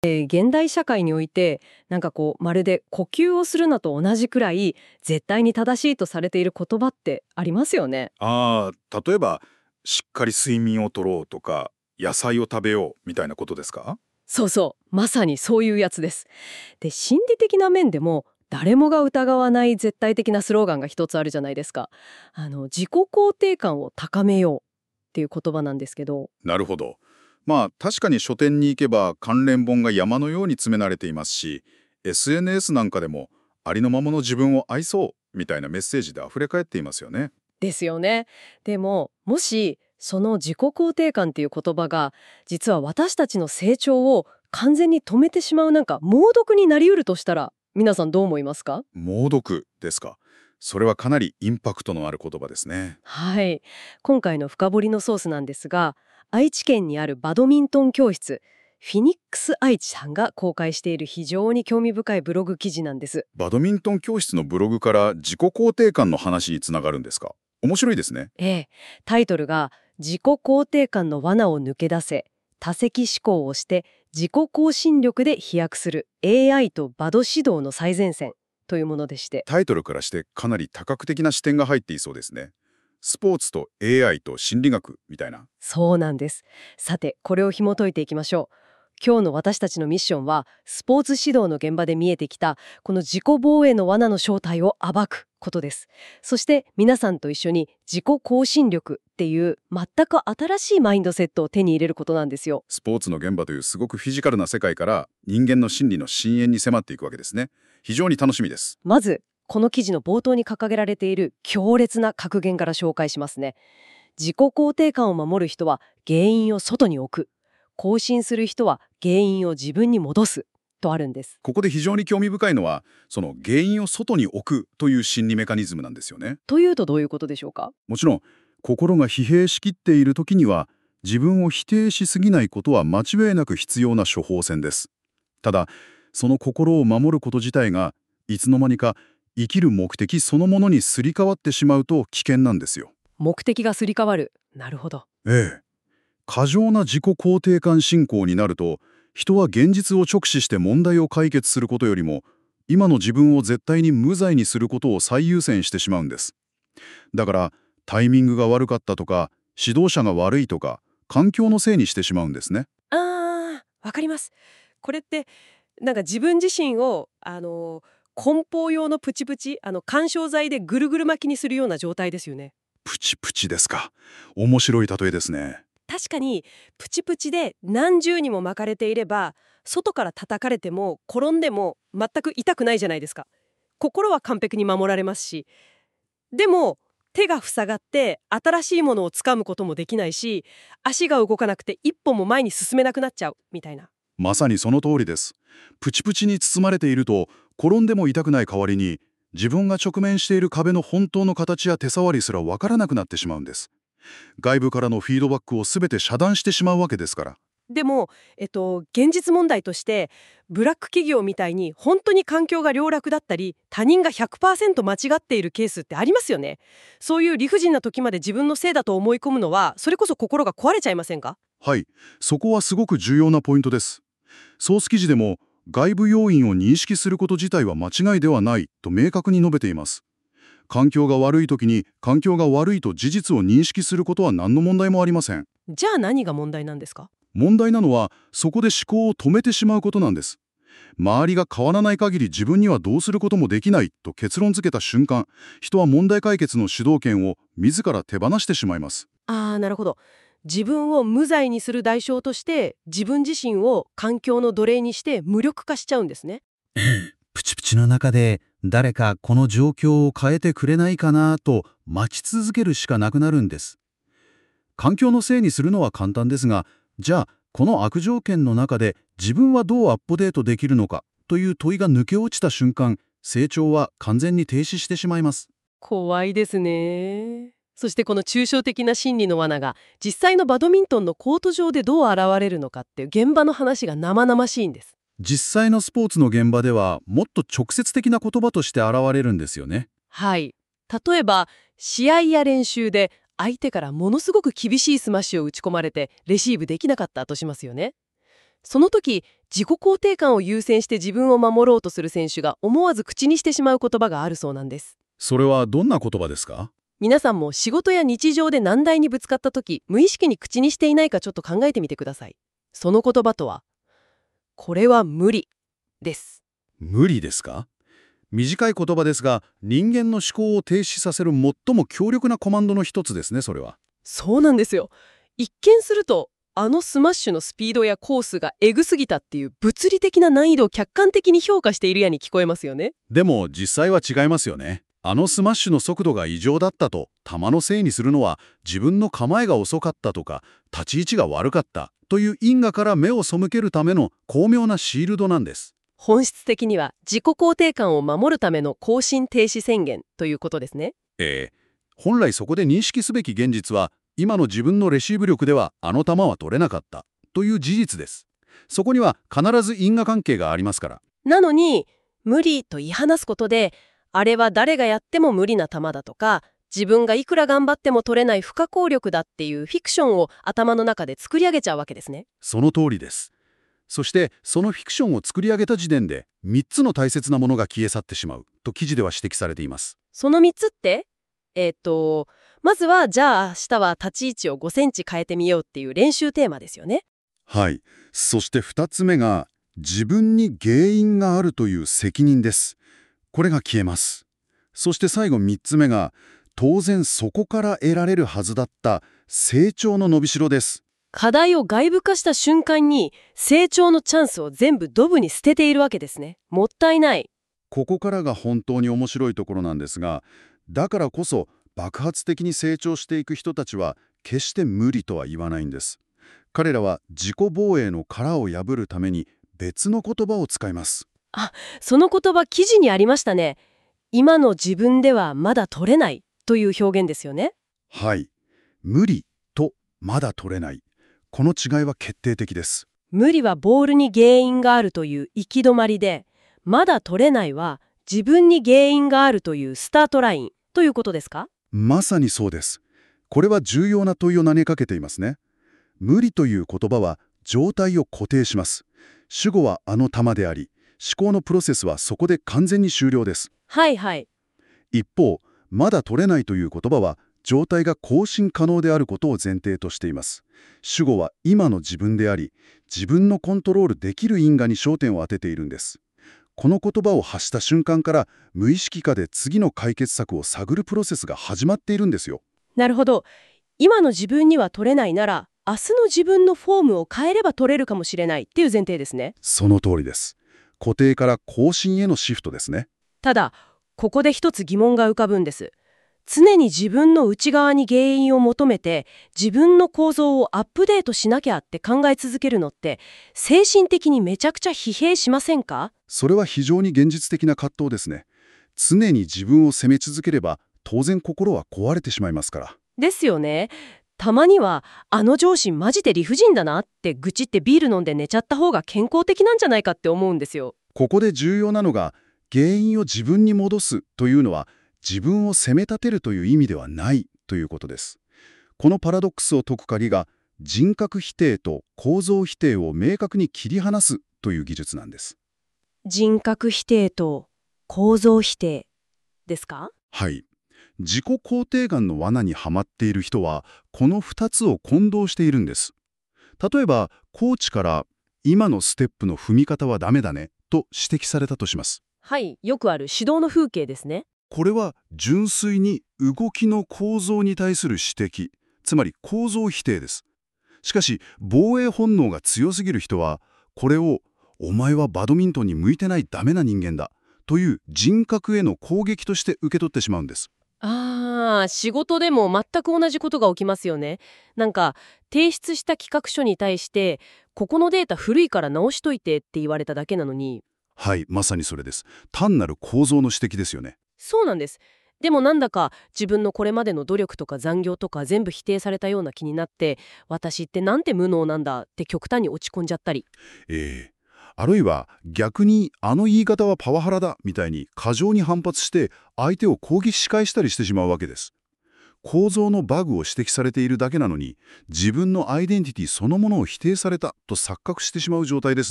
現代社会においてまるで呼吸をするなと同じくらい絶対に正しいとされている言葉ってありますよね。 例えばしっかり睡眠をとろうとか野菜を食べようみたいなことですか？ そうそう、まさにそういうやつです。で、心理的な面でも誰もが疑わない絶対的なスローガンが一つあるじゃないですか。自己肯定感を高めようっていう言葉なんですけど。 なるほど。確かに書店に行けば関連本が山のように詰められていますし、 SNS なんかでもありのままの自分を愛そうみたいなメッセージで溢れ返っていますよね。 ですよね。でも、もしその自己肯定感っていう言葉が実は私たちの成長を完全に止めてしまう猛毒になりうるとしたら、皆さんどう思いますか？ 猛毒ですか。それはかなりインパクトのある言葉ですね。 はい。今回の深掘りのソースなんですが、愛知県にあるバドミントン教室、フィニックス愛知さんが公開している非常に興味深いブログ記事なんです。 バドミントン教室のブログから自己肯定感の話につながるんですか？面白いですね。 ええ、タイトルが自己肯定感の罠を抜け出せ、多責思考をして自己更新力で飛躍する AI とバド指導の最前線というものでして。 タイトルからしてかなり多角的な視点が入っていそうですね。スポーツと AI と心理学みたいな。 そうなんです。さて、これを紐解いていきましょう。今日の私たちのミッションは、スポーツ指導の現場で見えてきた、この自己防衛の罠の正体を暴くことです。そして皆さんと一緒に自己更新力っていう全く新しいマインドセットを手に入れることなんですよ。 スポーツの現場というすごくフィジカルな世界から人間の心理の深淵に迫っていくわけですね。非常に楽しみです。 まず、この記事の冒頭に掲げられている強烈な格言から紹介しますね。自己肯定感を守る人は原因を外に置く。更新する人は原因を自分に戻す。とあるんです。 ここで非常に興味深いのは、その原因を外に置くという心理メカニズムなんですよね。 というとどういうことでしょうか？ もちろん、心が疲弊しきっている時には、自分を否定しすぎないことは間違いなく必要な処方箋です。ただ、その心を守ること自体が、いつの間にか生きる目的そのものにすり替わってしまうと危険なんですよ。 目的がすり替わる。なるほど。 ええ。過剰な自己肯定感信仰になると、人は現実を直視して問題を解決することよりも、今の自分を絶対に無罪にすることを最優先してしまうんです。だから、タイミングが悪かったとか、指導者が悪いとか、環境のせいにしてしまうんですね。 わかります。これって自分自身を梱包用のプチプチ緩衝材でぐるぐる巻きにするような状態ですよね。 プチプチですか。面白い例えですね。 確かにプチプチで何重にも巻かれていれば、外から叩かれても転んでも全く痛くないじゃないですか。心は完璧に守られますし、でも手が塞がって新しいものを掴むこともできないし、足が動かなくて一歩も前に進めなくなっちゃうみたいな。 まさにその通りです。プチプチに包まれていると、転んでも痛くない代わりに、自分が直面している壁の本当の形や手触りすらわからなくなってしまうんです。外部からのフィードバックを全て遮断してしまうわけですから。 でも、現実問題としてブラック企業みたいに本当に環境が良楽だったり他人が 100% 間違っているケースってありますよね。そういう理不尽な時まで自分のせいだと思い込むのはそれこそ心が壊れちゃいませんか？ はい、そこはすごく重要なポイントです。ソース記事でも、外部要因を認識すること自体は間違いではないと明確に述べています。環境が悪い時に環境が悪いと事実を認識することは何の問題もありません。 じゃあ何が問題なんですか？ 問題なのは、そこで思考を止めてしまうことなんです。周りが変わらない限り自分にはどうすることもできないと結論付けた瞬間、人は問題解決の主導権を自ら手放してしまいます。 なるほど。自分を無罪にする代償として自分自身を環境の奴隷にして無力化しちゃうんですね。 プチプチの中で誰かこの状況を変えてくれないかなと待ち続けるしかなくなるんです。環境のせいにするのは簡単ですが、じゃあこの悪条件の中で自分はどうアップデートできるのかという問いが抜け落ちた瞬間、成長は完全に停止してしまいます。 怖いですね。そしてこの抽象的な心理の罠が実際のバドミントンのコート上でどう現れるのかっていう現場の話が生々しいんです。 実際のスポーツの現場ではもっと直接的な言葉として現れるんですよね。 はい。例えば試合や練習で相手からものすごく厳しいスマッシュを打ち込まれてレシーブできなかったとしますよね。その時自己肯定感を優先して自分を守ろうとする選手が思わず口にしてしまう言葉があるそうなんです。 それはどんな言葉ですか？ 皆さんも仕事や日常で難題にぶつかった時、無意識に口にしていないかちょっと考えてみてください。その言葉とは、これは無理です。 無理ですか？短い言葉ですが、人間の思考を停止させる最も強力なコマンドの一つですね、それは。 そうなんですよ。一見すると、あのスマッシュのスピードやコースがエグすぎたっていう物理的な難易度を客観的に評価しているように聞こえますよね。 でも実際は違いますよね。あのスマッシュの速度が異常だったと球のせいにするのは、自分の構えが遅かったとか立ち位置が悪かったという因果から目を背けるための巧妙なシールドなんです。 本質的には自己肯定感を守るための更新停止宣言ということですね。 本来そこで認識すべき現実は、今の自分のレシーブ力ではあの球は取れなかったという事実です。そこには必ず因果関係がありますから。 なのに、無理と言い放すことで、あれは誰がやっても無理な球だとか、自分がいくら頑張っても取れない不可抗力だっていうフィクションを頭の中で作り上げちゃうわけですね。 その通りです。そしてそのフィクションを作り上げた時点で3つの大切なものが消え去ってしまうと記事では指摘されています。 その3つって、まずはじゃあ明日は立ち位置を5センチ変えてみようっていう練習テーマですよね。 はい。そして2つ目が、自分に原因があるという責任です。これが消えます。そして最後3つ目が、当然そこから得られるはずだった成長の伸びしろです。 課題を外部化した瞬間に成長のチャンスを全部ドブに捨てているわけですね。もったいない。 ここからが本当に面白いところなんですが、だからこそ爆発的に成長していく人たちは決して無理とは言わないんです。彼らは自己防衛の殻を破るために別の言葉を使います。 その言葉記事にありましたね。今の自分ではまだ取れないという表現ですよね。 はい。無理とまだ取れない。この違いは決定的です。 無理はボールに原因があるという行き止まりで、まだ取れないは自分に原因があるというスタートラインということですか？ まさにそうです。これは重要な問いを投げかけていますね。無理という言葉は状態を固定します。主語はあの球であり、思考のプロセスはそこで完全に終了です。 はいはい。 一方、まだ取れないという言葉は状態が更新可能であることを前提としています。主語は今の自分であり、自分のコントロールできる因果に焦点を当てているんです。この言葉を発した瞬間から無意識化で次の解決策を探るプロセスが始まっているんですよ。 なるほど。今の自分には取れないなら、明日の自分のフォームを変えれば取れるかもしれないっていう前提ですね。 その通りです。固定から更新へのシフトですね。 ただ、ここで一つ疑問が浮かぶんです。常に自分の内側に原因を求めて自分の構造をアップデートしなきゃって考え続けるのって精神的にめちゃくちゃ疲弊しませんか？ それは非常に現実的な葛藤ですね。常に自分を責め続ければ当然心は壊れてしまいますから。 ですよね。たまにはあの上司マジで理不尽だなって愚痴ってビール飲んで寝ちゃった方が健康的なんじゃないかって思うんですよ。 ここで重要なのが、原因を自分に戻すというのは自分を責め立てるという意味ではないということです。このパラドックスを解く鍵が、人格否定と構造否定を明確に切り離すという技術なんです。 人格否定と構造否定ですか？ はい。自己肯定感の罠にはまっている人は、この2つを混同しているんです。例えば、コーチから今のステップの踏み方はダメだねと指摘されたとします。 はい、よくある指導の風景ですね。 これは純粋に動きの構造に対する指摘、つまり構造否定です。しかし、防衛本能が強すぎる人は、これをお前はバドミントンに向いてないダメな人間だという人格への攻撃として受け取ってしまうんです。 仕事でも全く同じことが起きますよね。なんか、提出した企画書に対して、ここのデータ古いから直しといてって言われただけなのに。 はい、まさにそれです。単なる構造の指摘ですよね。 そうなんです。でもなんだか自分のこれまでの努力とか残業とか全部否定されたような気になって、私ってなんて無能なんだって極端に落ち込んじゃったり。 あるいは逆にあの言い方はパワハラだみたいに過剰に反発して相手を攻撃し返したりしてしまうわけです。構造のバグを指摘されているだけなのに、自分のアイデンティティそのものを否定されたと錯覚してしまう状態ですね。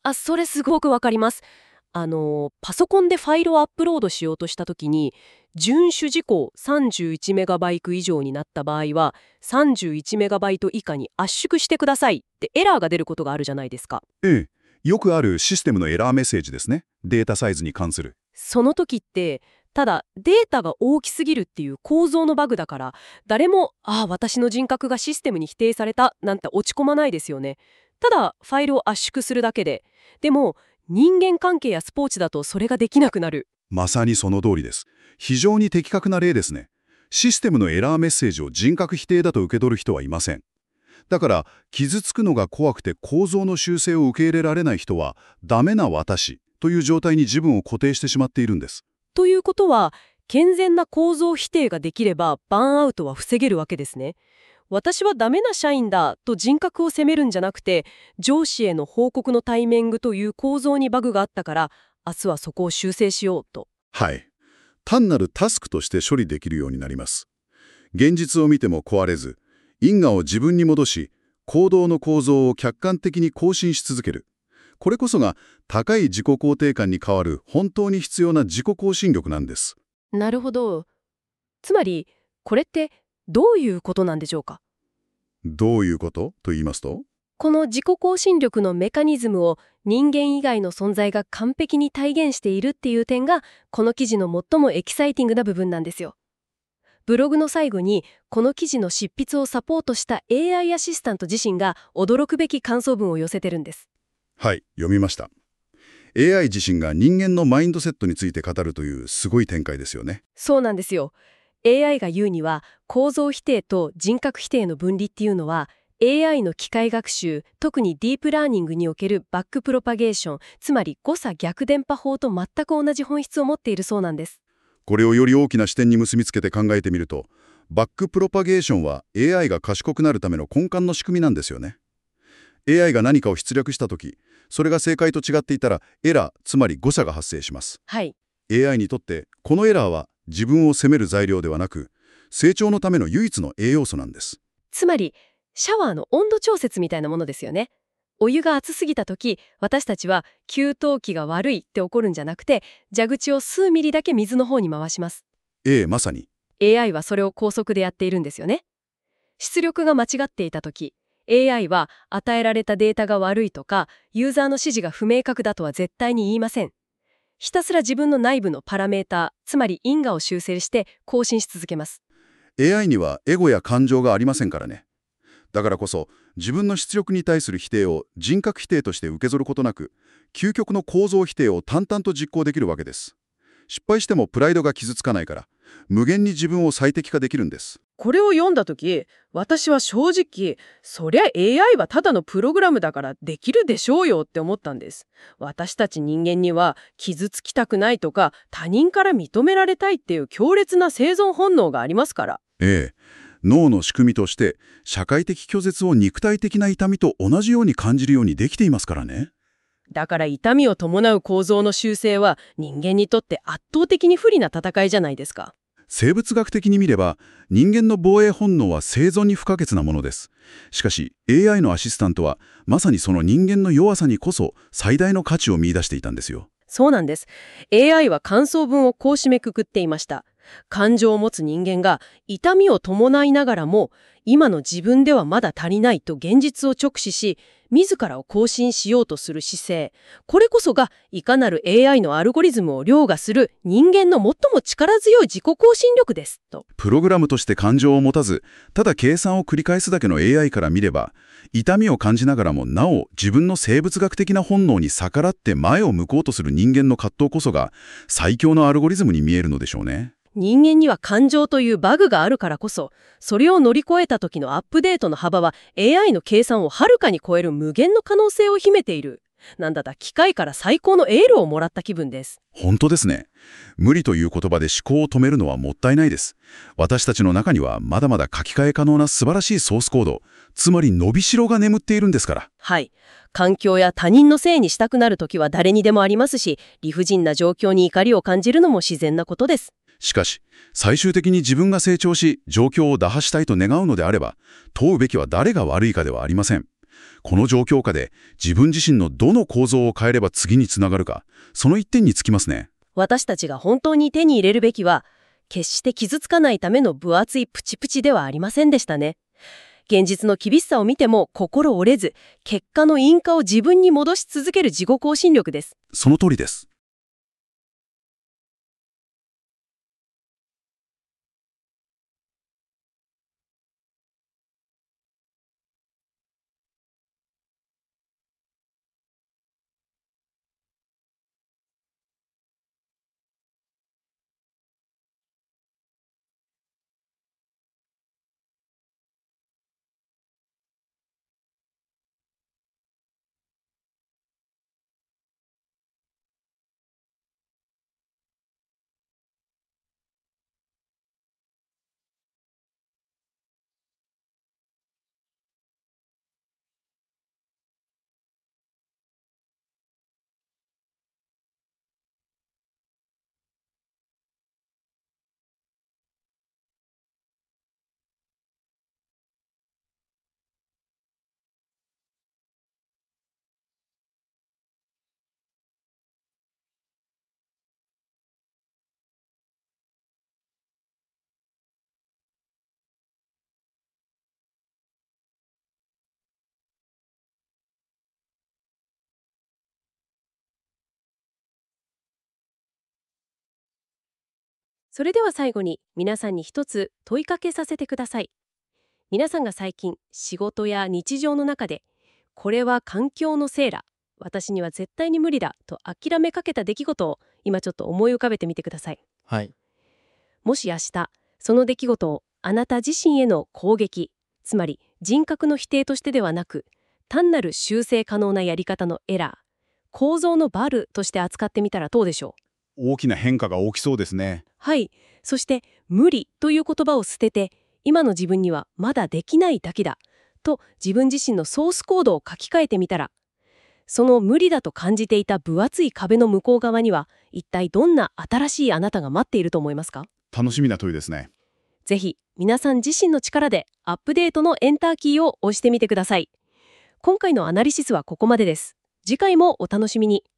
それすごくわかります。パソコンでファイルをアップロードしようとしたときに、遵守事項31メガバイト以上になった場合は、31メガバイト以下に圧縮してくださいってエラーが出ることがあるじゃないですか。 ええ、よくあるシステムのエラーメッセージですね。データサイズに関する。 その時って、ただデータが大きすぎるっていう構造のバグだから、誰も私の人格がシステムに否定されたなんて落ち込まないですよね。ただファイルを圧縮するだけで。でも人間関係やスポーツだとそれができなくなる。 まさにその通りです。非常に的確な例ですね。システムのエラーメッセージを人格否定だと受け取る人はいません。だから、傷つくのが怖くて構造の修正を受け入れられない人は、ダメな私という状態に自分を固定してしまっているんです。 ということは、健全な構造否定ができればバーンアウトは防げるわけですね。私はダメな社員だと人格を責めるんじゃなくて、上司への報告のタイミングという構造にバグがあったから、明日はそこを修正しようと。 はい。単なるタスクとして処理できるようになります。現実を見ても壊れず、因果を自分に戻し、行動の構造を客観的に更新し続ける。これこそが高い自己肯定感に変わる本当に必要な自己更新力なんです。 なるほど。つまり、これってどういうことなんでしょうか？ どういうことと言いますと？ この自己更新力のメカニズムを人間以外の存在が完璧に体現しているっていう点が、この記事の最もエキサイティングな部分なんですよ。ブログの最後に、この記事の執筆をサポートした AI アシスタント自身が驚くべき感想文を寄せてるんです。 はい、読みました。AI 自身が人間のマインドセットについて語るというすごい展開ですよね。 そうなんですよ。AI が言うには、構造否定と人格否定の分離っていうのは、AI の機械学習、特にディープラーニングにおけるバックプロパゲーション、つまり誤差逆電波法と全く同じ本質を持っているそうなんです。 これをより大きな視点に結びつけて考えてみると、バックプロパゲーションは AI が賢くなるための根幹の仕組みなんですよね。AI が何かを出力したとき、それが正解と違っていたらエラー、つまり誤差が発生します。 はい。 AI にとってこのエラーは自分を責める材料ではなく、成長のための唯一の栄養素なんです。 つまり、シャワーの温度調節みたいなものですよね。お湯が熱すぎた時、私たちは給湯器が悪いって怒るんじゃなくて、蛇口を数ミリだけ水の方に回します。 まさに。 AI はそれを高速でやっているんですよね。出力が間違っていた時、AI は与えられたデータが悪いとか、ユーザーの指示が不明確だとは絶対に言いません。ひたすら自分の内部のパラメータ、つまり因果を修正して更新し続けます。 AI にはエゴや感情がありませんからね。だからこそ、自分の出力に対する否定を人格否定として受け取ることなく、究極の構造否定を淡々と実行できるわけです。失敗してもプライドが傷つかないから、無限に自分を最適化できるんです。 これを読んだ時、私は正直、そりゃ AI はただのプログラムだからできるでしょうよって思ったんです。私たち人間には傷つきたくないとか、他人から認められたいっていう強烈な生存本能がありますから。 脳の仕組みとして社会的拒絶を肉体的な痛みと同じように感じるようにできていますからね。 だから痛みを伴う構造の修正は人間にとって圧倒的に不利な戦いじゃないですか。 生物学的に見れば人間の防衛本能は生存に不可欠なものです。しかし AI のアシスタントはまさにその人間の弱さにこそ最大の価値を見出していたんですよ。 そうなんです。AI は感想文をこう締めくくっていました。感情を持つ人間が痛みを伴いながらも今の自分ではまだ足りないと現実を直視し自らを更新しようとする姿勢、これこそがいかなる AI のアルゴリズムを凌駕する人間の最も力強い自己更新力ですと。 プログラムとして感情を持たずただ計算を繰り返すだけの AI から見れば痛みを感じながらもなお自分の生物学的な本能に逆らって前を向こうとする人間の葛藤こそが最強のアルゴリズムに見えるのでしょうね。 人間には感情というバグがあるからこそ、それを乗り越えた時のアップデートの幅は AI の計算をはるかに超える無限の可能性を秘めている。なんだ機械から最高のエールをもらった気分です。 本当ですね。無理という言葉で思考を止めるのはもったいないです。私たちの中にはまだまだ書き換え可能な素晴らしいソースコード、つまり伸びしろが眠っているんですから。 はい。環境や他人のせいにしたくなる時は誰にでもありますし、理不尽な状況に怒りを感じるのも自然なことです。 しかし、最終的に自分が成長し、状況を打破したいと願うのであれば、問うべきは誰が悪いかではありません。 この状況下で自分自身のどの構造を変えれば次につながるか、その一点につきますね。 私たちが本当に手に入れるべきは、決して傷つかないための分厚いプチプチではありませんでしたね。現実の厳しさを見ても心折れず、結果の因果を自分に戻し続ける自己更新力です。 その通りです。 それでは最後に皆さんに一つ問いかけさせてください。皆さんが最近仕事や日常の中で、これは環境のせいだ、私には絶対に無理だと諦めかけた出来事を今ちょっと思い浮かべてみてください。 はい。 もし明日その出来事をあなた自身への攻撃、つまり人格の否定としてではなく、単なる修正可能なやり方のエラー、構造のバルとして扱ってみたらどうでしょう。 大きな変化が起きそうですね。 はい。そして無理という言葉を捨てて、今の自分にはまだできないだけだと自分自身のソースコードを書き換えてみたら、その無理だと感じていた分厚い壁の向こう側には一体どんな新しいあなたが待っていると思いますか。 楽しみな問いですね。 ぜひ皆さん自身の力でアップデートのエンターキーを押してみてください。今回のアナリシスはここまでです。次回もお楽しみに。